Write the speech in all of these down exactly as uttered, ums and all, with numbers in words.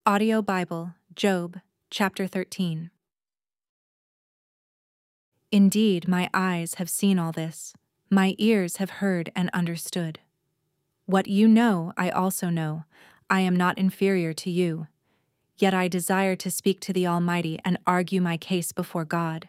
Audio Bible, Job, chapter thirteen. Indeed, my eyes have seen all this, my ears have heard and understood. What you know, I also know. I am not inferior to you. Yet I desire to speak to the Almighty and argue my case before God.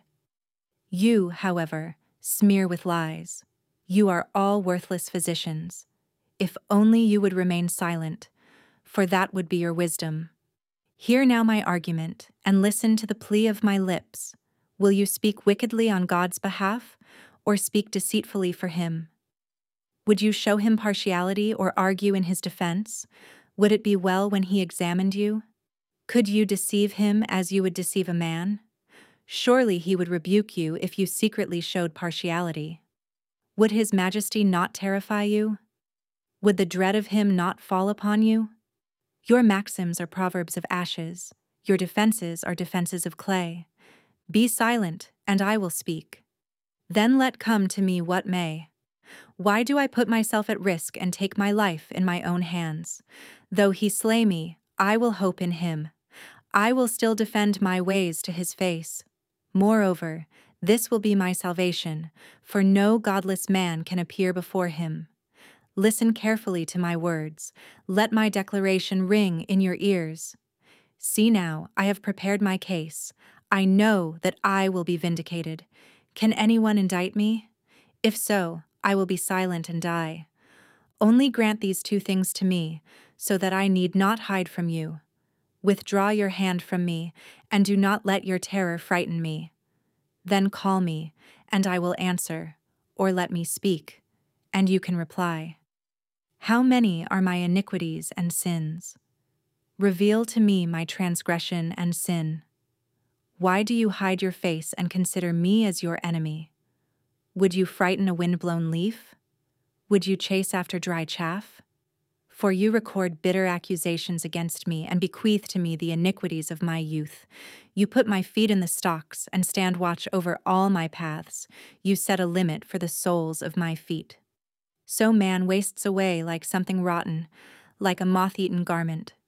You, however, smear with lies. You are all worthless physicians. If only you would remain silent, for that would be your wisdom. Hear now my argument, and listen to the plea of my lips. Will you speak wickedly on God's behalf, or speak deceitfully for him? Would you show him partiality or argue in his defense? Would it be well when he examined you? Could you deceive him as you would deceive a man? Surely he would rebuke you if you secretly showed partiality. Would his majesty not terrify you? Would the dread of him not fall upon you? Your maxims are proverbs of ashes, your defenses are defenses of clay. Be silent, and I will speak. Then let come to me what may. Why do I put myself at risk and take my life in my own hands? Though he slay me, I will hope in him. I will still defend my ways to his face. Moreover, this will be my salvation, for no godless man can appear before him. Listen carefully to my words. Let my declaration ring in your ears. See now, I have prepared my case. I know that I will be vindicated. Can anyone indict me? If so, I will be silent and die. Only grant these two things to me, so that I need not hide from you. Withdraw your hand from me, and do not let your terror frighten me. Then call me, and I will answer, or let me speak, and you can reply. How many are my iniquities and sins? Reveal to me my transgression and sin. Why do you hide your face and consider me as your enemy? Would you frighten a wind-blown leaf? Would you chase after dry chaff? For you record bitter accusations against me and bequeath to me the iniquities of my youth. You put my feet in the stocks and stand watch over all my paths. You set a limit for the soles of my feet. So man wastes away like something rotten, like a moth-eaten garment.